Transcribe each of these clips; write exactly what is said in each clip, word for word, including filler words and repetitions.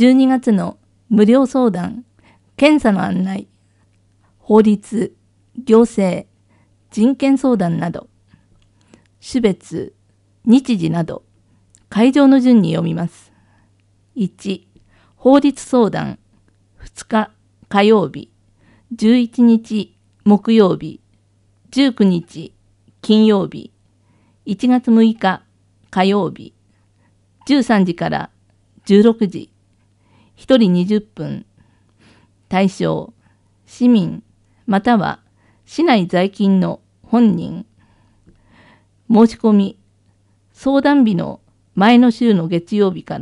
じゅうにがつの無料相談、検査の案内、法律、行政、人権相談など、種別、日時など、会場の順に読みます。いち、法律相談、ふつか火曜日、じゅういちにち木曜日、じゅうくにち金曜日、いちがつむいか火曜日、じゅうさんじからじゅうろくじ、ひとりにじゅっぷん、対象、市民または市内在勤の本人、申し込み、相談日の前の週の月曜日から、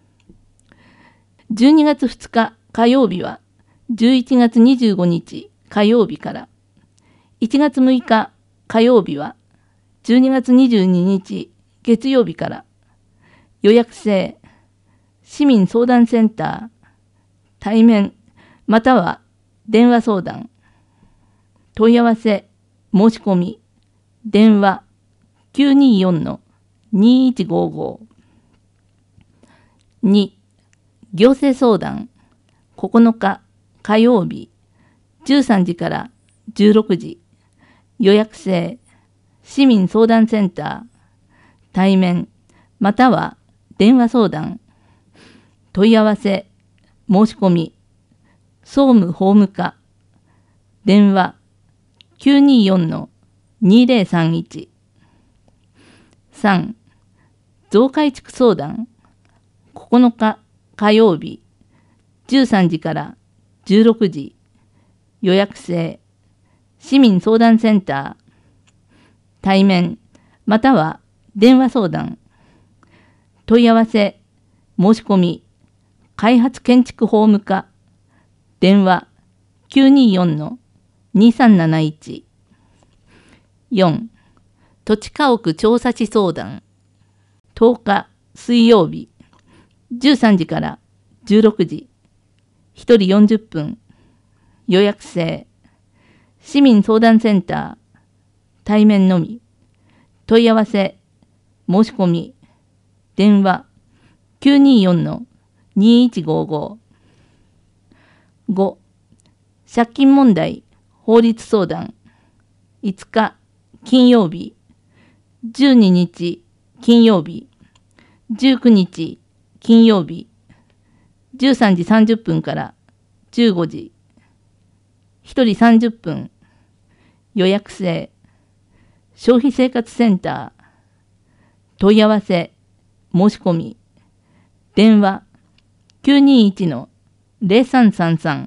じゅうにがつふつか火曜日はじゅういちがつにじゅうごにち火曜日から、いちがつむいか火曜日はじゅうにがつにじゅうににち月曜日から、予約制、市民相談センター、対面または電話相談、問い合わせ、申し込み、電話 きゅうにーよんのにーいちごーごー。に、行政相談、ここのか火曜日、じゅうさんじからじゅうろくじ、予約制、市民相談センター、対面または電話相談、問い合わせ、申し込み、総務法務課、電話 きゅうにーよんのにーぜろさんいち。さん、増改築相談、ここのか火曜日、じゅうさんじからじゅうろくじ、予約制、市民相談センター、対面または電話相談、問い合わせ、申し込み、開発建築法務課、電話 きゅうにーよんのにーさんなないち。よん、土地家屋調査地相談、とおか水曜日、じゅうさんじからじゅうろくじ、ひとりよんじゅっぷん、予約制、市民相談センター、対面のみ、問い合わせ、申し込み、電話 きゅうにーよんのにーいちごーごー。ご、借金問題法律相談、いつか金曜日、じゅうににち金曜日、じゅうくにち金曜日、じゅうさんじさんじゅっぷんからじゅうごじ、ひとりさんじゅっぷん、予約制、消費生活センター、問い合わせ、申し込み、電話 きゅうにーいちのぜろさんさんさん。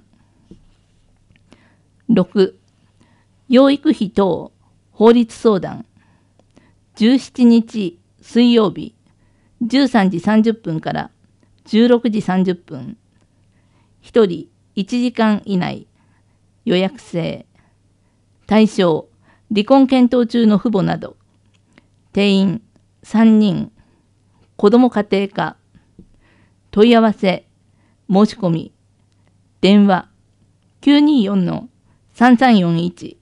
ろく、養育費等法律相談、じゅうしちにち水曜日、じゅうさんじさんじゅっぷんからじゅうろくじさんじゅっぷん、ひとりいちじかん以内、予約制、対象、離婚検討中の父母など、定員さんにん、子ども家庭科、問い合わせ、申し込み、電話 きゅうにーよんのさんさんよんいち。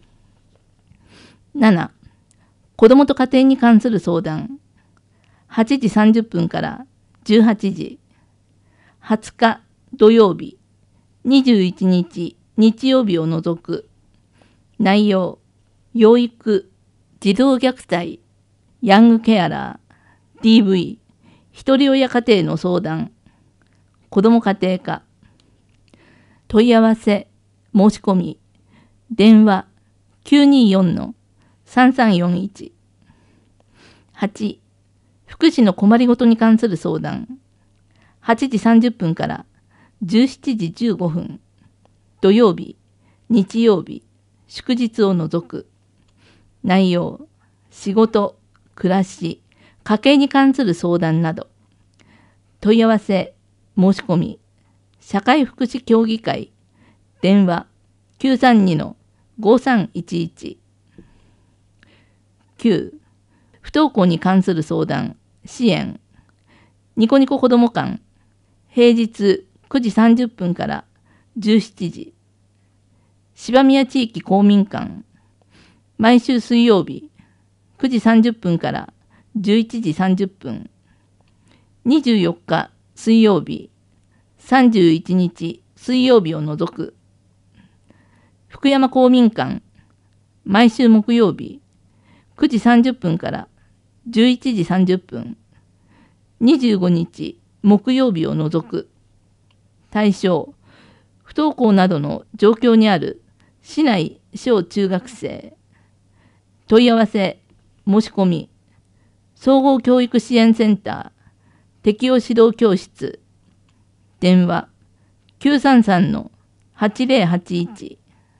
なな、子どもと家庭に関する相談、はちじさんじゅっぷんからじゅうはちじ、はつか土曜日、にじゅういちにち日曜日を除く、内容、養育、児童虐待、ヤングケアラー、ディーブイ、ひとり親家庭の相談、子ども家庭科、問い合わせ、申し込み、電話 きゅうにーよんのさんさんよんいち。はち、福祉の困りごとに関する相談、はちじさんじゅっぷんからじゅうしちじじゅうごふん、土曜日、日曜日、祝日を除く、内容、仕事、暮らし、家計に関する相談など、問い合わせ、申し込み、社会福祉協議会、電話 きゅうさんにのごさんいちいち。きゅう、不登校に関する相談、支援、ニコニコ子ども館、平日くじさんじゅっぷんからじゅうしちじ、芝宮地域公民館、毎週水曜日くじさんじゅっぷんからじゅういちじさんじゅっぷん、にじゅうよっか水曜日さんじゅういちにち水曜日を除く。福山公民館、毎週木曜日、くじさんじゅっぷんからじゅういちじさんじゅっぷん。にじゅうごにち木曜日を除く。対象、不登校などの状況にある市内小中学生。問い合わせ、申し込み、総合教育支援センター、適応指導教室、電話、きゅうさんさんのはちぜろはちいち。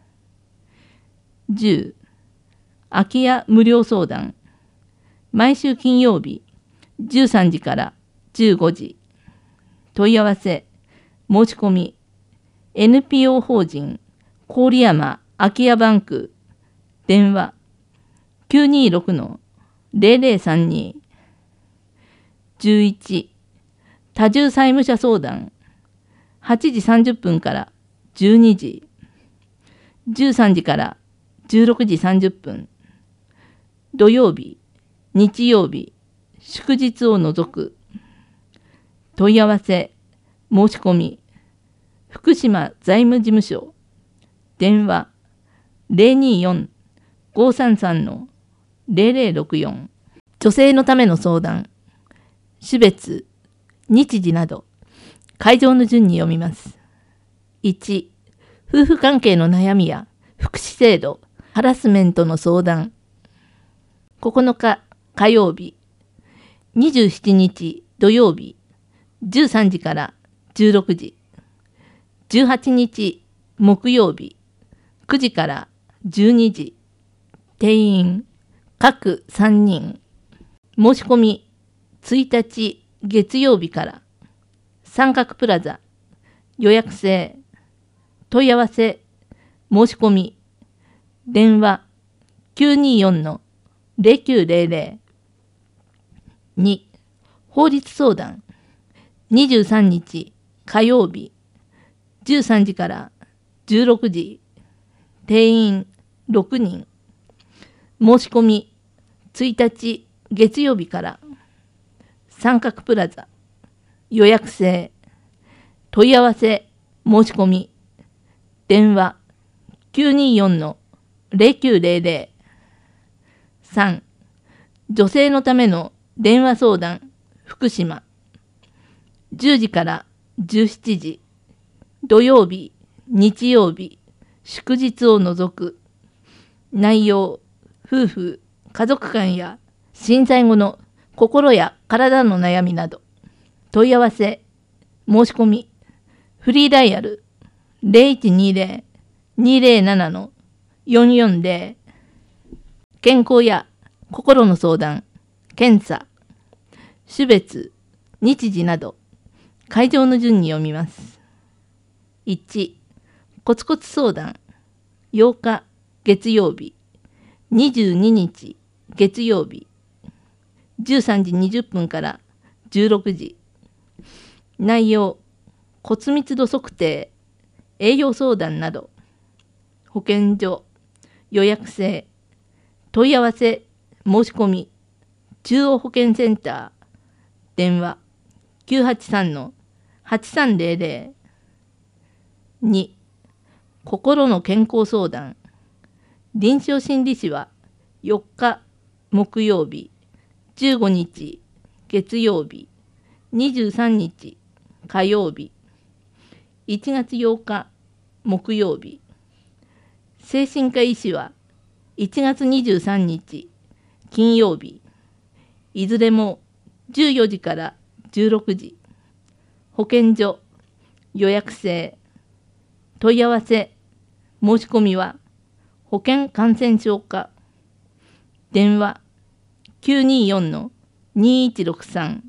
じゅう、空き家無料相談、毎週金曜日、じゅうさんじからじゅうごじ。問い合わせ、申し込み、エヌピーオー 法人、郡山空き家バンク、電話、きゅうにろくのぜろぜろさんに。じゅういち、多重債務者相談、はちじさんじゅっぷんからじゅうにじ。じゅうさんじからじゅうろくじさんじゅっぷん。土曜日、日曜日、祝日を除く。問い合わせ、申し込み、福島財務事務所、電話、ぜろによん ごさんさんのぜろぜろろくよん。女性のための相談、種別、日時など、会場の順に読みます。いち、夫婦関係の悩みや福祉制度、ハラスメントの相談。ここのか火曜日、にじゅうしちにち土曜日、じゅうさんじからじゅうろくじ。じゅうはちにち木曜日、くじからじゅうにじ。定員、各さんにん。申し込み、ついたち月曜日から。三角プラザ、予約制。問い合わせ、申し込み。電話、きゅうによんのぜろきゅうぜろぜろ。に、法律相談。にじゅうさんにち火曜日、じゅうさんじからじゅうろくじ。定員ろくにん。申し込み、ついたち月曜日から。三角プラザ、予約制。問い合わせ、申し込み。電話、きゅうによんのぜろきゅうぜろぜろ。さん、女性のための電話相談、福島。じゅうじからじゅうしちじ。土曜日、日曜日、祝日を除く。内容、夫婦、家族間や震災後の心や体の悩みなど。問い合わせ、申し込み。フリーダイヤル ぜろいちにぜろ にぜろなな のよんよんぜろ。健康や心の相談、検査、種別、日時など、会場の順に読みます。いち、コツコツ相談、ようか月曜日、にじゅうににち月曜日、じゅうさんじにじゅっぷんからじゅうろくじ。内容、骨密度測定、栄養相談など。保健所、予約制。問い合わせ、申し込み。中央保健センター。電話、きゅうはちさんのはちさんぜろぜろ。に、心の健康相談。臨床心理士はよっか木曜日、じゅうごにち月曜日、にじゅうさんにち火曜日、いちがつようか木曜日。精神科医師はいちがつにじゅうさんにち金曜日。いずれもじゅうよじからじゅうろくじ。保健所、予約制。問い合わせ、申し込みは保健感染症課。電話、きゅうによんのにいちろくさん。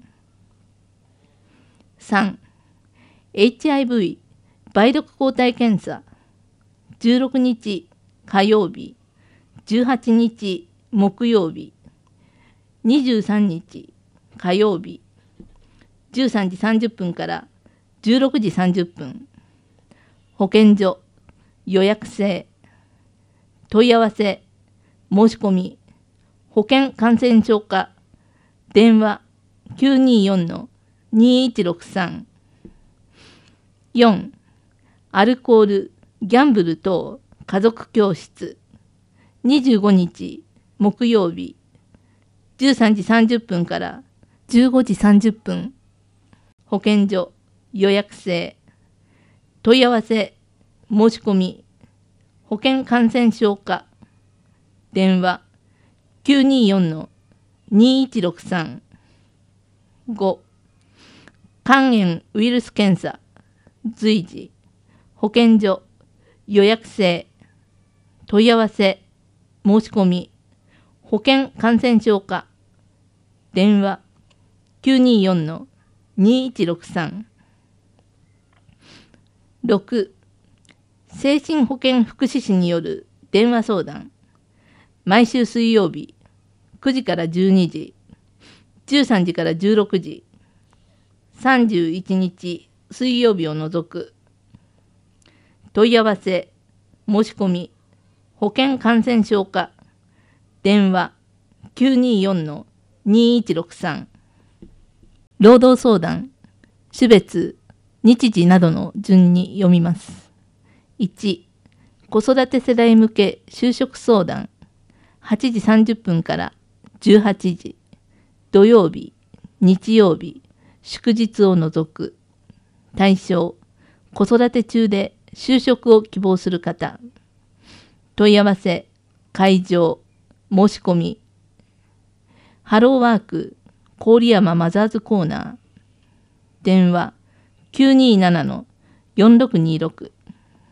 さん、エイチアイブイ 梅毒抗体検査。じゅうろくにち火曜日、じゅうはちにち木曜日、にじゅうさんにち火曜日、じゅうさんじさんじゅっぷんからじゅうろくじさんじゅっぷん。保健所、予約制。問い合わせ、申し込み。保健感染症課。電話、きゅうによんのにいちろくさん。 よん、アルコール、ギャンブル等家族教室。にじゅうごにち木曜日、じゅうさんじさんじゅっぷんからじゅうごじさんじゅっぷん。保健所、予約制。問い合わせ、申し込み。保健感染症課。電話、きゅうにーよんのにーいちろくさん。ご、肝炎ウイルス検査。随時。保健所、予約制。問い合わせ、申し込み。保健感染症課。電話、きゅうにーよんのにーいちろくさん。ろく、精神保健福祉士による電話相談。毎週水曜日、くじからじゅうにじ、じゅうさんじからじゅうろくじ、さんじゅういちにち水曜日を除く。問い合わせ、申し込み、保健感染症課。電話、きゅうにーよんのにーいちろくさん。労働相談、種別、日時などの順に読みます。いち、子育て世代向け就職相談。はちじさんじゅっぷんからじゅうはちじ。土曜日、日曜日、祝日を除く。対象、子育て中で就職を希望する方。問い合わせ、会場、申し込み。ハローワーク、郡山マザーズコーナー。電話、きゅうにーななのよんろくにーろく。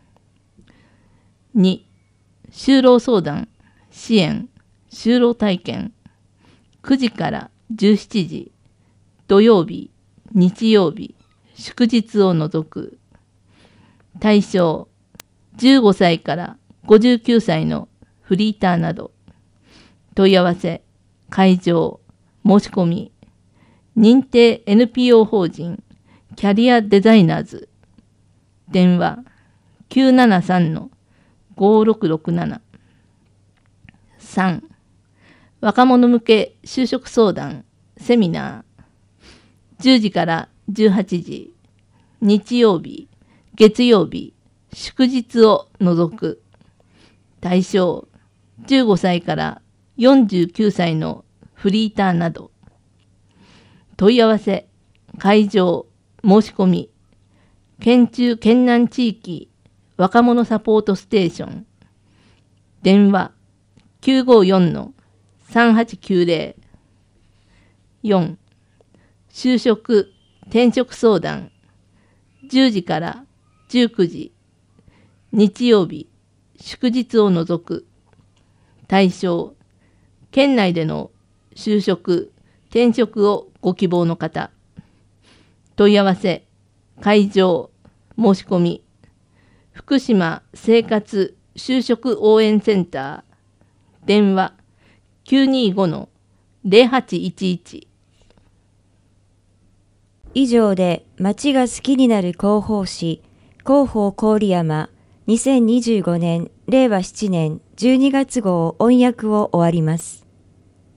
に、就労相談、支援、就労体験。くじからじゅうしちじ。土曜日、日曜日、祝日を除く。対象、じゅうごさいからごじゅうきゅうさいのフリーターなど。問い合わせ、会場、申し込み。認定 エヌピーオー 法人キャリアデザイナーズ。電話、きゅうななさんのごろくろくなな。さん、若者向け就職相談、セミナー。じゅうじからじゅうはちじ。日曜日、月曜日、祝日を除く。対象、じゅうごさいからよんじゅうきゅうさいのフリーターなど。問い合わせ、会場、申し込み。県中県南地域若者サポートステーション。電話、きゅうごよんのさんはちきゅうぜろ。よん、就職、転職相談。じゅうじからじゅうくじ。日曜日、祝日を除く。対象、県内での就職、転職をご希望の方。問い合わせ、会場、申し込み。福島生活就職応援センター。電話、きゅうにーごのぜろはちいちいち。 以上で町が好きになる広報誌、広報郡山にせんにじゅうごねんれいわしちねんじゅうにがつごう音訳を終わります。